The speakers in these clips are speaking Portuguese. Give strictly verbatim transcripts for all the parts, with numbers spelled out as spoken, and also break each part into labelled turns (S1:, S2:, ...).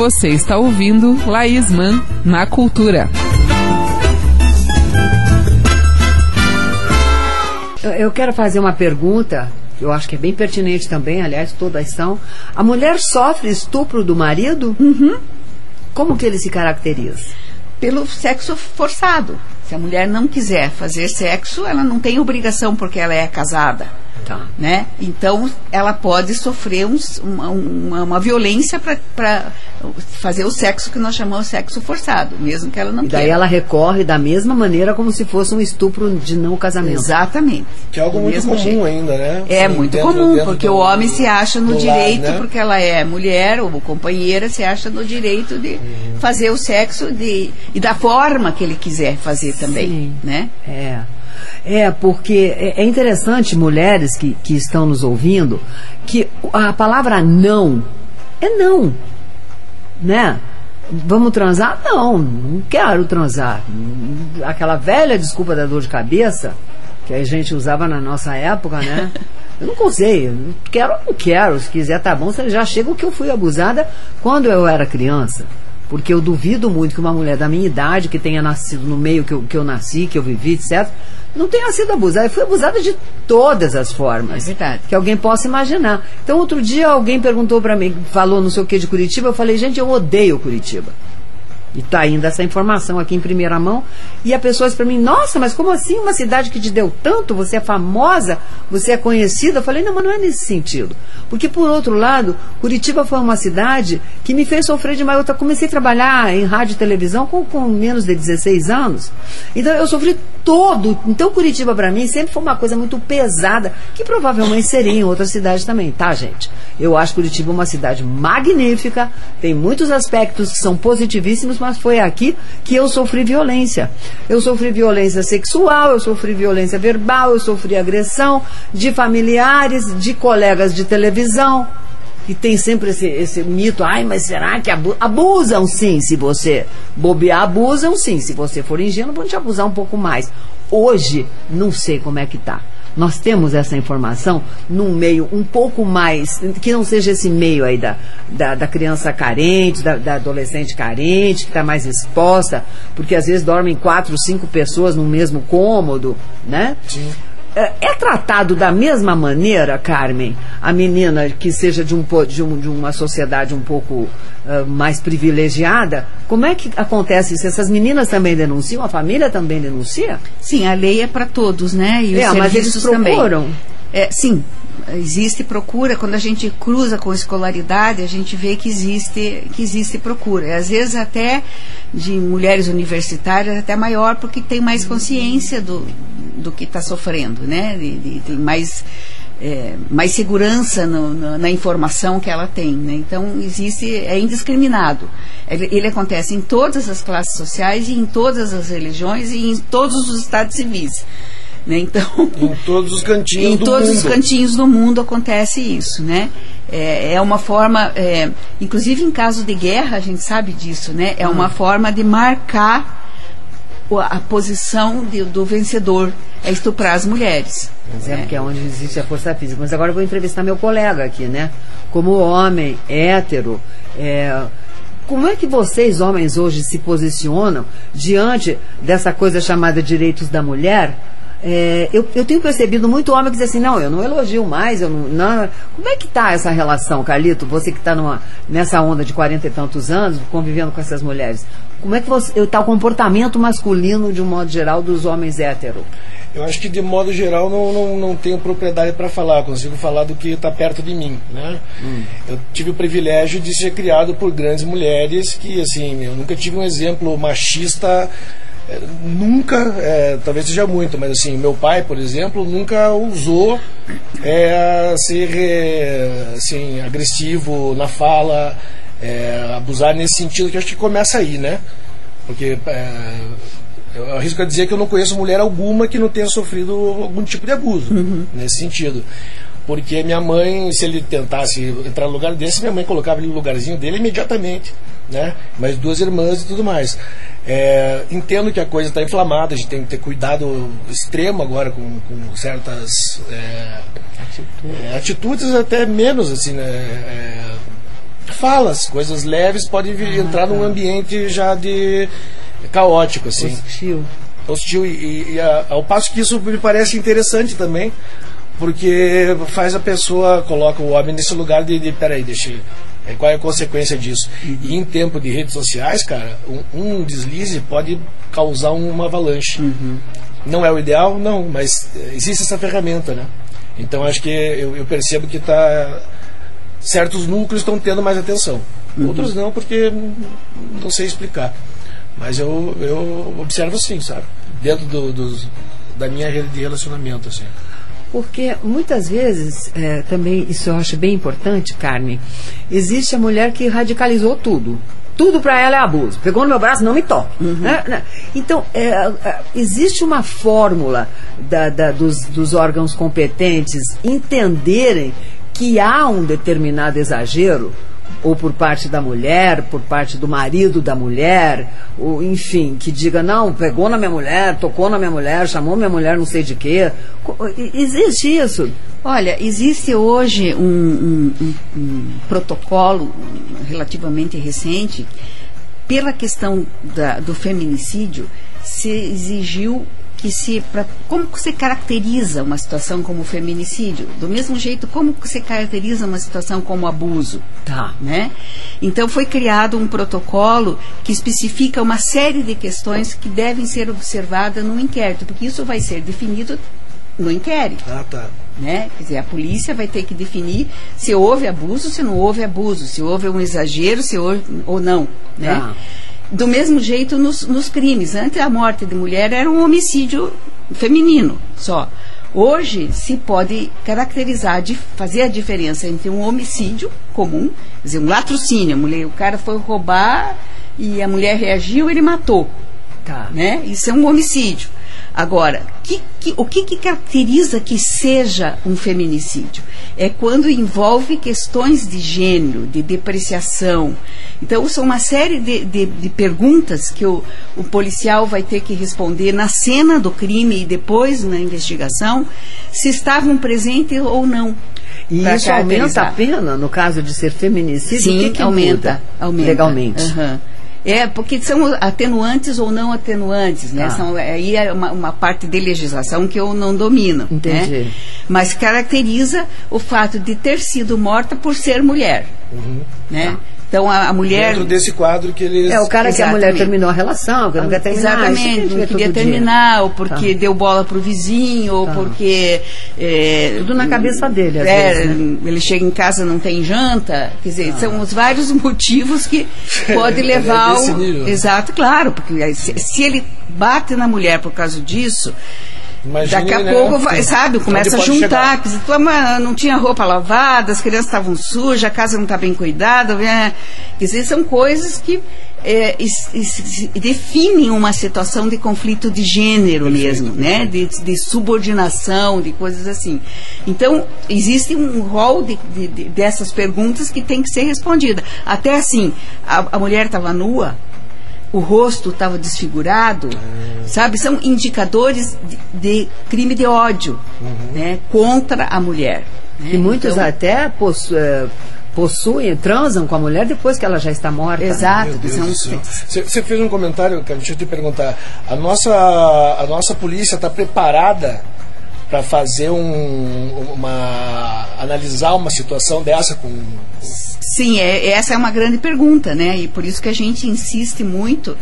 S1: Você está ouvindo Laís Mann na Cultura.
S2: Eu quero fazer uma pergunta, eu acho que é bem pertinente também, aliás, todas são. A mulher sofre estupro do marido?
S3: Uhum.
S2: Como que ele se caracteriza?
S3: Pelo sexo forçado. Se a mulher não quiser fazer sexo, ela não tem obrigação porque ela é casada.
S2: Tá.
S3: Né? Então, ela pode sofrer um, uma, uma, uma violência para fazer o sexo que nós chamamos de sexo forçado, mesmo que ela não queira.
S2: E daí ela recorre da mesma maneira como se fosse um estupro de não casamento.
S3: Exatamente.
S4: Que é algo
S3: Do
S4: muito
S3: mesmo
S4: comum
S3: jeito.
S4: ainda, né?
S3: É
S4: Sim,
S3: muito
S4: dentro-
S3: comum,
S4: dentro
S3: porque
S4: do-
S3: o homem se acha no
S4: do
S3: direito,
S4: lar, né?
S3: porque ela é mulher ou companheira, se acha no direito de
S4: Uhum.
S3: fazer o sexo de, e da forma que ele quiser fazer também.
S2: Sim.
S3: Né?
S2: É. É, porque é é interessante, mulheres que, que estão nos ouvindo, que a palavra não é não, né? Vamos transar? Não, não quero transar. Aquela velha desculpa da dor de cabeça, que a gente usava na nossa época, né? Eu não consigo, eu não quero, não quero, se quiser tá bom, você já chega o que eu fui abusada quando eu era criança. Porque eu duvido muito que uma mulher da minha idade, que tenha nascido no meio que eu, que eu nasci, que eu vivi, etcétera, não tenha sido abusada. Eu fui abusada de todas as formas.
S3: É verdade.
S2: Que alguém possa imaginar. Então, outro dia, alguém perguntou pra mim, falou não sei o que de Curitiba, eu falei, gente, eu odeio Curitiba. E tá indo essa informação aqui em primeira mão. E a pessoa disse pra mim, nossa, mas como assim uma cidade que te deu tanto? Você é famosa? Você é conhecida? Eu falei, não, mas não é nesse sentido. Porque, por outro lado, Curitiba foi uma cidade que me fez sofrer demais. Eu comecei a trabalhar em rádio e televisão com, com menos de dezesseis anos. Então, eu sofri todo. Então, Curitiba, pra mim, sempre foi uma coisa muito pesada, que provavelmente seria em outras cidades também, tá, gente? Eu acho Curitiba uma cidade magnífica, tem muitos aspectos que são positivíssimos, mas foi aqui que eu sofri violência. Eu sofri violência sexual, eu sofri violência verbal, eu sofri agressão de familiares, de colegas de televisão, que tem sempre esse, esse mito, ai, mas será que abu abusam? Sim, se você bobear, abusam sim. Se você for ingênuo, vão te abusar um pouco mais. Hoje, não sei como é que tá. Nós temos essa informação num meio um pouco mais, que não seja esse meio aí da, da, da criança carente, da, da adolescente carente, que está mais exposta, porque às vezes dormem quatro, cinco pessoas no mesmo cômodo, né?
S4: Sim.
S2: É, é tratado da mesma maneira, Carmen, a menina que seja de, um, de, um, de uma sociedade um pouco uh, mais privilegiada? Como é que acontece isso? Essas meninas também denunciam? A família também denuncia?
S3: Sim, a lei é para todos, né? E os
S2: É, mas eles
S3: serviços também.
S2: procuram?
S3: É, sim, existe procura. Quando a gente cruza com escolaridade, a gente vê que existe, que existe procura. E às vezes até de mulheres universitárias, até maior, porque tem mais consciência do, do que está sofrendo, né? De, de, tem mais, é, mais segurança no, no, na informação que ela tem, né? Então, existe, é indiscriminado. Ele, ele acontece em todas as classes sociais e em todas as religiões e em todos os estados civis. Né? Então,
S4: Em todos os cantinhos
S3: em
S4: do
S3: todos
S4: mundo.
S3: os cantinhos do mundo acontece isso, né? É, é uma forma, é, inclusive em caso de guerra, a gente sabe disso, né? É uma forma de marcar o- a posição de- do vencedor, é estuprar as mulheres.
S2: Mas é
S3: né?
S2: porque é onde existe a força física. Mas agora eu vou entrevistar meu colega aqui, né? Como homem, hétero, é, como é que vocês, homens, hoje se posicionam diante dessa coisa chamada direitos da mulher? É, eu, eu tenho percebido muito homem que diz assim, não, eu não elogio mais, eu não, não. Como é que está essa relação, Carlito? Você que está nessa onda de quarenta e tantos anos, convivendo com essas mulheres, como é que está o comportamento masculino, de um modo geral, dos homens héteros?
S4: Eu acho que, de modo geral, não, não, não tenho propriedade para falar, consigo falar do que está perto de mim, né? Hum. Eu tive o privilégio de ser criado por grandes mulheres que, assim, eu nunca tive um exemplo machista, é, nunca, é, talvez seja muito, mas assim, meu pai, por exemplo, nunca ousou é, ser é, assim, agressivo na fala, é, abusar nesse sentido, que eu acho que começa aí, né? Porque... É, eu arrisco a dizer que eu não conheço mulher alguma que não tenha sofrido algum tipo de abuso, uhum. nesse sentido. Porque minha mãe, se ele tentasse entrar no lugar desse, minha mãe colocava ele no lugarzinho dele imediatamente, né? Mais duas irmãs e tudo mais. É, entendo que a coisa está inflamada, a gente tem que ter cuidado extremo agora com, com certas é, atitudes. É, atitudes até menos, assim, né? É, falas, coisas leves, pode vir, ah, entrar tá. num ambiente já de caótico, assim.
S2: Hostil.
S4: Hostil, e, e a, ao passo que isso me parece interessante também, porque faz a pessoa, coloca o homem nesse lugar de, de peraí, deixa eu... Qual é a consequência disso? Uhum. E em tempo de redes sociais, cara, um, um deslize pode causar uma avalanche. Uhum. Não é o ideal? Não, mas existe essa ferramenta, né? Então acho que eu, eu percebo que tá, certos núcleos estão tendo mais atenção. Uhum. Outros não, porque não sei explicar. Mas eu, eu observo sim, sabe? Dentro do, dos, da minha rede de relacionamento, assim.
S2: Porque muitas vezes, é, também, isso eu acho bem importante, Carmen, existe a mulher que radicalizou tudo. Tudo para ela é abuso. Pegou no meu braço, não me toque. Uhum. Né? Então, é, é, existe uma fórmula da, da, dos, dos órgãos competentes entenderem que há um determinado exagero, ou por parte da mulher, por parte do marido da mulher, ou, enfim, que diga, não, pegou na minha mulher, tocou na minha mulher, chamou minha mulher não sei de quê. Existe isso?
S3: Olha, existe hoje um, um, um, um protocolo relativamente recente, pela questão da, do feminicídio, se exigiu que se, pra, como você caracteriza uma situação como feminicídio? Do mesmo jeito, como você caracteriza uma situação como abuso?
S2: Tá.
S3: Né? Então foi criado um protocolo que especifica uma série de questões que devem ser observadas no inquérito, porque isso vai ser definido no inquérito.
S4: Ah, tá.
S3: Né? Quer dizer, a polícia vai ter que definir se houve abuso, se não houve abuso, se houve um exagero, se houve ou não. Né?
S2: Tá.
S3: Do mesmo jeito nos, nos crimes. Antes a morte de mulher era um homicídio feminino só. Hoje se pode caracterizar, de, fazer a diferença entre um homicídio comum, quer dizer, um latrocínio, a mulher, o cara foi roubar e a mulher reagiu, ele matou.
S2: Tá.
S3: Né? Isso é um homicídio. Agora, que, que, o que, que caracteriza que seja um feminicídio? É quando envolve questões de gênero, de depreciação. Então, são uma série de, de, de perguntas que o, o policial vai ter que responder na cena do crime e depois na investigação, se estavam presentes ou não.
S2: E isso aumenta a pena no caso de ser feminicídio?
S3: Sim,
S2: que que
S3: aumenta, aumenta.
S2: Legalmente.
S3: Uhum. É, porque são atenuantes ou não atenuantes, né?
S2: Ah.
S3: São, aí é uma, uma parte de legislação que eu não domino.
S2: Entendi.
S3: Né? Mas caracteriza o fato de ter sido morta por ser mulher. Uhum. Né? Ah. Então a, a mulher...
S4: Dentro desse quadro que eles...
S2: É o cara Exatamente. Que a mulher terminou a relação, que não quer terminar.
S3: Exatamente, não queria terminar, dia. Ou porque tá. deu bola pro vizinho, ou tá. porque... É,
S2: tudo na cabeça dele, às
S3: é,
S2: vezes, né?
S3: Ele chega em casa não tem janta, quer dizer, ah. são os vários motivos que pode levar...
S4: é
S3: o, exato, claro, porque se, se ele bate na mulher por causa disso... Imagine, daqui a né? pouco, vai, sabe, começa a juntar, quer dizer, não tinha roupa lavada, as crianças estavam sujas, a casa não está bem cuidada, né? Quer dizer, são coisas que é, is, is, definem uma situação de conflito de gênero Perfeito. mesmo, né? De, de subordinação, de coisas assim. Então, existe um rol de, de, de, dessas perguntas que tem que ser respondida. Até assim, a, a mulher estava nua, o rosto estava desfigurado, uhum. sabe? São indicadores de, de crime de ódio, uhum. né? Contra a mulher. Né?
S2: E muitos
S3: então,
S2: até possu, é, possuem, transam com a mulher depois que ela já está morta.
S3: Exato.
S4: Você fez um comentário, cara, deixa eu te perguntar. A nossa, a nossa polícia está preparada para fazer um, uma... analisar uma situação dessa com...
S3: Sim, é, essa é uma grande pergunta, né? E por isso que a gente insiste muito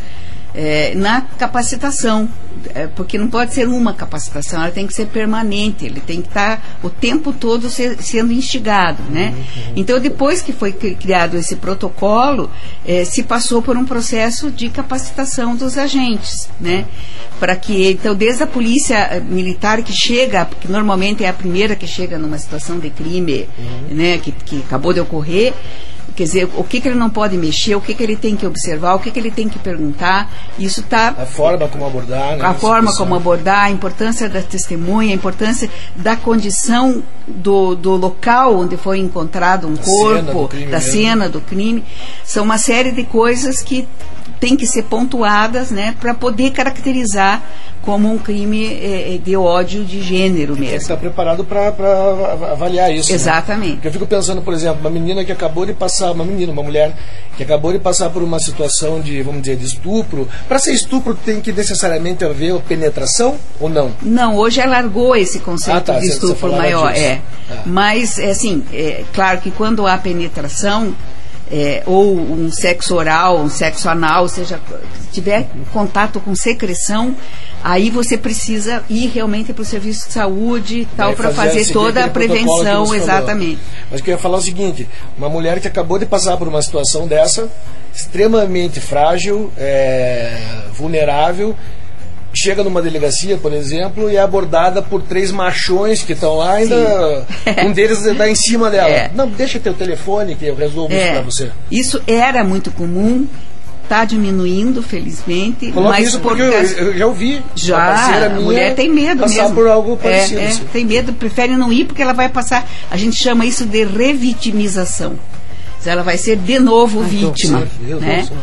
S3: é, na capacitação, é, porque não pode ser uma capacitação, ela tem que ser permanente, ele tem que estar o tempo todo ser, sendo instigado, né? Uhum. Então, depois que foi criado esse protocolo, é, se passou por um processo de capacitação dos agentes, né? Para que, então, desde a polícia militar que chega, porque normalmente é a primeira que chega numa situação de crime, uhum. né? Que, que acabou de ocorrer. Quer dizer, o que, que ele não pode mexer, o que, que ele tem que observar, o que, que ele tem que perguntar. Isso tá
S4: a forma como abordar, né?
S3: A forma como abordar, a importância da testemunha, a importância da condição do, do local onde foi encontrado um corpo, da cena do crime. São uma série de coisas que têm que ser pontuadas, né, para poder caracterizar como um crime eh, de ódio de gênero mesmo.
S4: Tem que estar preparado para avaliar isso.
S3: Exatamente.
S4: Né? Porque eu fico pensando, por exemplo, uma menina que acabou de passar, uma menina, uma mulher que acabou de passar por uma situação de, vamos dizer, de estupro. Para ser estupro tem que necessariamente haver penetração ou não?
S3: Não, hoje ela largou esse conceito
S4: ah, tá,
S3: de estupro maior.
S4: Disso.
S3: É. Ah. Mas, assim, é claro que quando há penetração, É, ou um sexo oral, um sexo anal, ou seja, se tiver contato com secreção, aí você precisa ir realmente para o serviço de saúde tal, para fazer, fazer toda a prevenção, exatamente.
S4: Mas eu queria falar o seguinte, uma mulher que acabou de passar por uma situação dessa, extremamente frágil, é, vulnerável, chega numa delegacia, por exemplo, e é abordada por três machões que estão lá, ainda Sim. um deles está em cima dela. É. Não, deixa teu telefone que eu resolvo é. isso para você.
S3: Isso era muito comum, está diminuindo, felizmente.
S4: Coloca mas isso porque eu, eu já ouvi.
S3: Já, a mulher tem medo
S4: passar
S3: mesmo.
S4: por algo parecido.
S3: É, é,
S4: assim.
S3: Tem medo, prefere não ir porque ela vai passar, a gente chama isso de revitimização. Ela vai ser de novo Ai, vítima. Deus, né? Deus,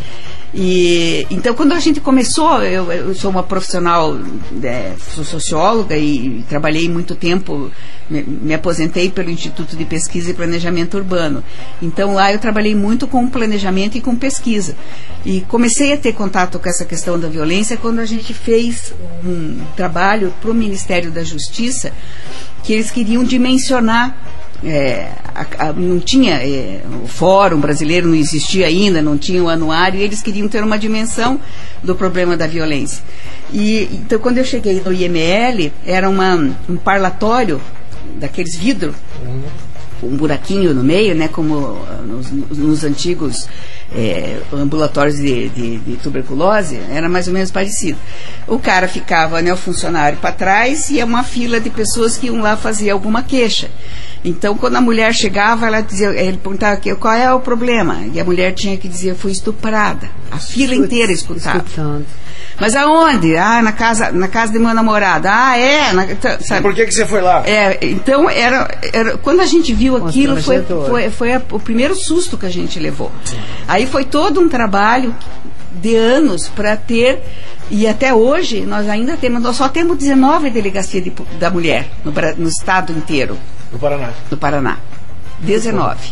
S3: E, então, quando a gente começou, eu, eu sou uma profissional, é, sou socióloga e, e trabalhei muito tempo, me, me aposentei pelo Instituto de Pesquisa e Planejamento Urbano. Então, lá eu trabalhei muito com planejamento e com pesquisa. E comecei a ter contato com essa questão da violência quando a gente fez um trabalho para o Ministério da Justiça, que eles queriam dimensionar. É, a, a, não tinha é, o Fórum Brasileiro, não existia ainda, não tinha o anuário, e eles queriam ter uma dimensão do problema da violência. E então, quando eu cheguei no I M L, era uma, um parlatório daqueles vidros, uhum. um buraquinho no meio, né, como nos, nos antigos é, ambulatórios de, de, de tuberculose, era mais ou menos parecido. O cara ficava, né, o funcionário para trás, e uma fila de pessoas que iam lá fazer alguma queixa. Então, quando a mulher chegava, ela dizia, ele perguntava qual é o problema, e a mulher tinha que dizer, fui estuprada. A fila inteira escutava. Escutando. Mas aonde? Ah, na casa, na casa de meu namorado. Ah, é? Na, sabe?
S4: Por que que você foi lá?
S3: É, então, era, era, quando a gente viu aquilo, foi, foi, foi a, o primeiro susto que a gente levou. Sim. Aí foi todo um trabalho de anos para ter, e até hoje nós ainda temos, nós só temos dezenove delegacias de, da mulher no, no estado inteiro.
S4: No Paraná.
S3: No Paraná. dezenove.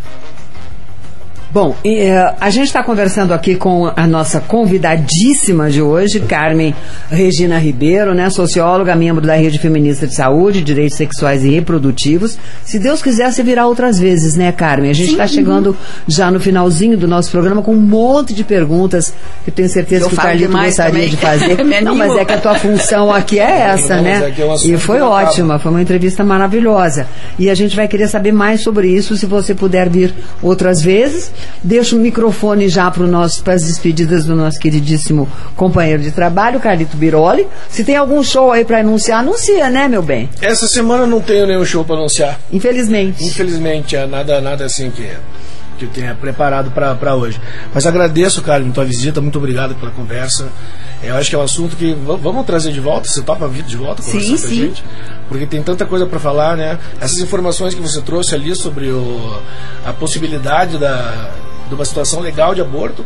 S2: Bom, e, uh, a gente está conversando aqui com a nossa convidadíssima de hoje, Carmen Regina Ribeiro, né, socióloga, membro da Rede Feminista de Saúde, Direitos Sexuais e Reprodutivos. Se Deus quiser, você virá outras vezes, né, Carmen? A gente está chegando já no finalzinho do nosso programa com um monte de perguntas que eu tenho certeza eu que o Carlito gostaria também. de fazer. Não, mas é que a tua função aqui é essa, não, né? É um e foi ótima, foi uma entrevista maravilhosa. E a gente vai querer saber mais sobre isso, se você puder vir outras vezes. Deixo o microfone já para as despedidas do nosso queridíssimo companheiro de trabalho, Carlito Biroli. Se tem algum show aí para anunciar, anuncia, né, meu bem?
S4: Essa semana não tenho nenhum show para anunciar.
S2: Infelizmente.
S4: Infelizmente, é nada, nada assim que, que eu tenha preparado para hoje. Mas agradeço, Carlito, tua visita, muito obrigado pela conversa. Eu acho que é um assunto que vamos trazer de volta. Você topa vir de volta conversar
S3: sim,
S4: com a
S3: sim.
S4: gente? Porque tem tanta coisa para falar, né? Essas informações que você trouxe ali sobre o, a possibilidade da, de uma situação legal de aborto,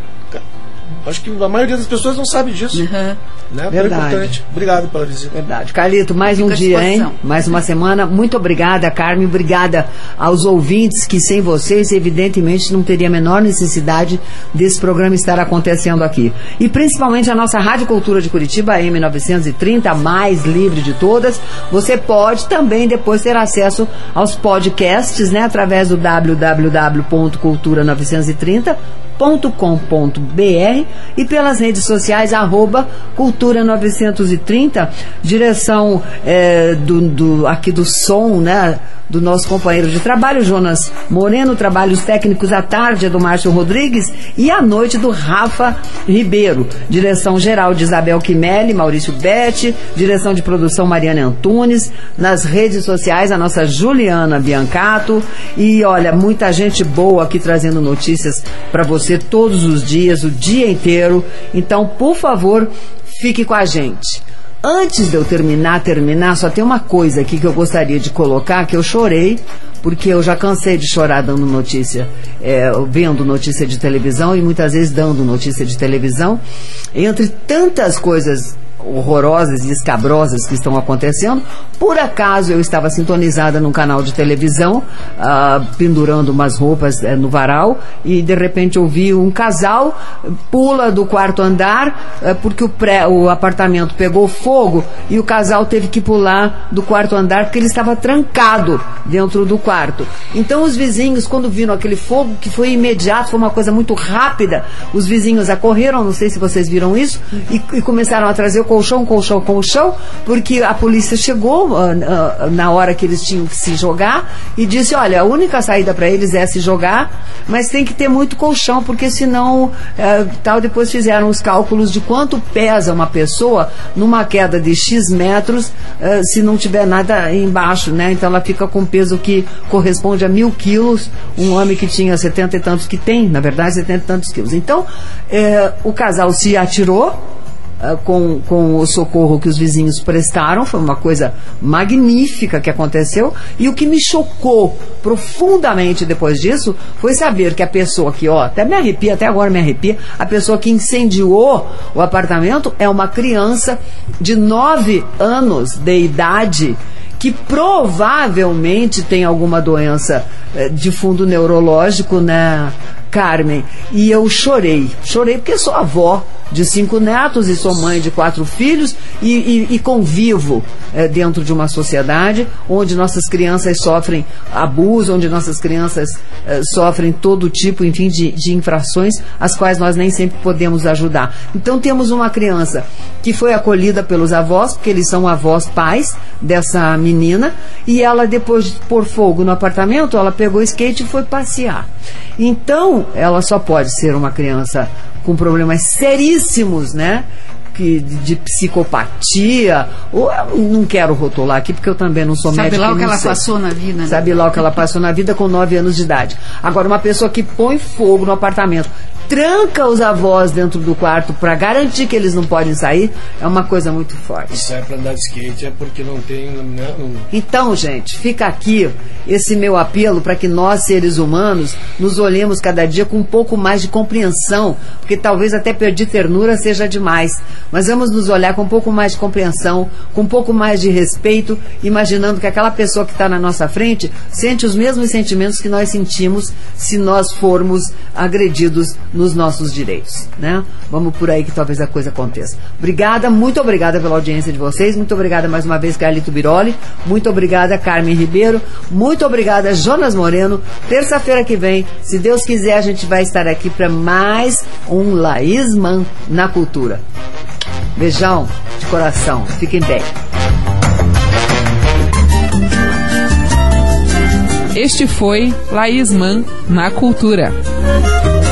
S4: acho que a maioria das pessoas não sabe disso.
S3: Uhum.
S4: Né?
S2: Verdade.
S4: Importante. Obrigado pela visita.
S2: Verdade. Carlito, mais um dia, hein? Mais uma semana. Muito obrigada, Carmen. Obrigada aos ouvintes, que sem vocês, evidentemente, não teria a menor necessidade desse programa estar acontecendo aqui. E principalmente a nossa Rádio Cultura de Curitiba, a M novecentos e trinta, a mais livre de todas. Você pode também depois ter acesso aos podcasts, né? Através do w w w ponto cultura novecentos e trinta ponto com ponto b r e pelas redes sociais arroba Cultura novecentos e trinta, direção é, do, do, aqui do som, né, do nosso companheiro de trabalho, Jonas Moreno, trabalhos técnicos à tarde é do Márcio Rodrigues e à noite do Rafa Ribeiro, direção geral de Isabel Quimelli, Maurício Betti, direção de produção Mariana Antunes, nas redes sociais a nossa Juliana Biancato e olha, muita gente boa aqui trazendo notícias para você todos os dias, o dia inteiro. Então, por favor, fique com a gente. Antes de eu terminar, terminar, só tem uma coisa aqui que eu gostaria de colocar, que eu chorei, porque eu já cansei de chorar dando notícia, é, vendo notícia de televisão e muitas vezes dando notícia de televisão. Entre tantas coisas horrorosas e escabrosas que estão acontecendo, por acaso eu estava sintonizada num canal de televisão, uh, pendurando umas roupas uh, no varal, e de repente ouvi um casal pula do quarto andar uh, porque o, pré, o apartamento pegou fogo e o casal teve que pular do quarto andar porque ele estava trancado dentro do quarto. Então os vizinhos, quando viram aquele fogo, que foi imediato, foi uma coisa muito rápida, os vizinhos acorreram, não sei se vocês viram isso, e, e começaram a trazer o colchão, colchão, colchão, porque a polícia chegou uh, uh, na hora que eles tinham que se jogar e disse, olha, a única saída para eles é se jogar, mas tem que ter muito colchão, porque senão uh, tal, depois fizeram os cálculos de quanto pesa uma pessoa numa queda de X metros, uh, se não tiver nada embaixo, né? Então ela fica com peso que corresponde a mil quilos, um homem que tinha setenta e tantos, que tem, na verdade, setenta e tantos quilos. Então, uh, o casal se atirou Com, com o socorro que os vizinhos prestaram, foi uma coisa magnífica que aconteceu, e o que me chocou profundamente depois disso foi saber que a pessoa que, ó, até me arrepia, até agora me arrepia, a pessoa que incendiou o apartamento é uma criança de nove anos de idade, que provavelmente tem alguma doença eh, de fundo neurológico, né, Carmen? E eu chorei, chorei porque sou avó de cinco netos e sou mãe de quatro filhos e, e, e convivo é, dentro de uma sociedade onde nossas crianças sofrem abuso, onde nossas crianças é, sofrem todo tipo, enfim, de, de infrações, as quais nós nem sempre podemos ajudar. Então temos uma criança que foi acolhida pelos avós, porque eles são avós pais dessa menina, e ela, depois de pôr fogo no apartamento, ela pegou o skate e foi passear. Então ela só pode ser uma criança com problemas seríssimos, né? Que, de, de psicopatia, ou não quero rotular aqui porque eu também não sou médica.
S3: Sabe lá o que ela
S2: sei.
S3: passou na vida, né?
S2: Sabe lá o que ela passou na vida com nove anos de idade. Agora, uma pessoa que põe fogo no apartamento, tranca os avós dentro do quarto para garantir que eles não podem sair, é uma coisa muito forte.
S4: E sai para andar de skate é porque não tem, né, não...
S2: Então, gente, fica aqui esse meu apelo para que nós, seres humanos, nos olhemos cada dia com um pouco mais de compreensão, porque talvez até perder ternura seja demais, mas vamos nos olhar com um pouco mais de compreensão, com um pouco mais de respeito, imaginando que aquela pessoa que está na nossa frente sente os mesmos sentimentos que nós sentimos se nós formos agredidos nos nossos direitos, né? Vamos por aí que talvez a coisa aconteça. Obrigada, muito obrigada pela audiência de vocês, muito obrigada mais uma vez, Carlito Biroli, muito obrigada, Carmen Ribeiro, muito obrigada, Jonas Moreno. Terça-feira que vem, se Deus quiser, a gente vai estar aqui para mais um Laísman na Cultura. Beijão de coração, fiquem bem.
S1: Este foi Laísman na Cultura.